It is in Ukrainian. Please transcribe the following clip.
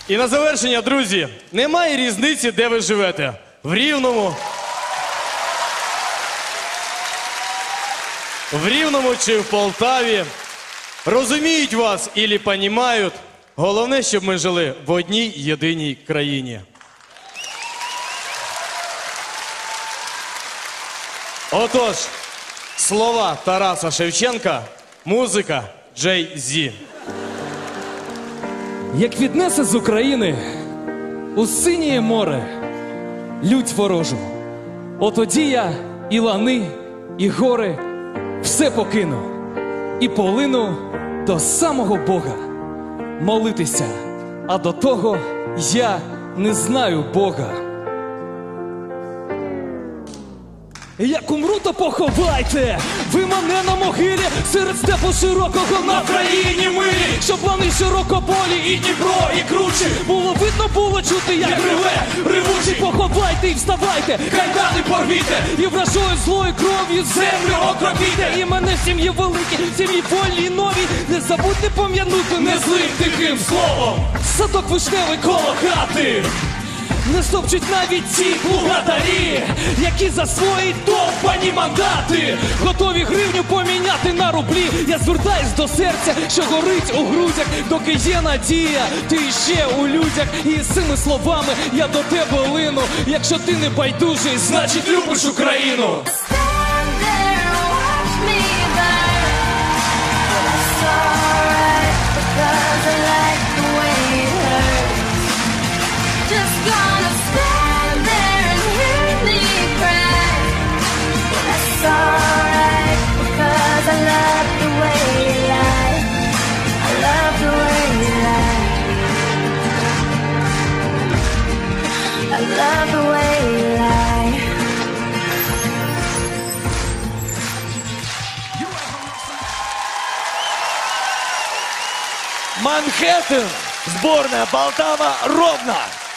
І на завершення, друзі, немає різниці, де ви живете. В Рівному чи в Полтаві. Розуміють вас ілі понімають. Головне, щоб ми жили в одній єдиній країні. Отож, слова Тараса Шевченка, музика Джей Зі. Як віднесе з України у синє море лють ворожу, отоді я і лани, і гори все покину і полину до самого Бога молитися, а до того я не знаю Бога. Як умру, то поховайте ви мене на могилі серед степу широкого на країні милі, щоб лани широкополі і Дніпро, і кручі було видно, було чути, як реве ревучі. Поховайте і вставайте, кайдани порвіте, і вражою злою кров'ю землю окропіте. І мене в сім'ї великі, в сім'ї вольні і нові, не забудьте пом'янути не злим тихим словом садок вишневий коло хати. Не стопчуть навіть ті плугатарі, які за свої довбані мандати готові гривню поміняти на рублі. Я звертаюсь до серця, що горить у грудях, доки є надія, ти іще у людях. І з цими словами я до тебе лину. Якщо ти не байдужий, значить любиш Україну. Манхэттен, сборная Полтава, Ровно.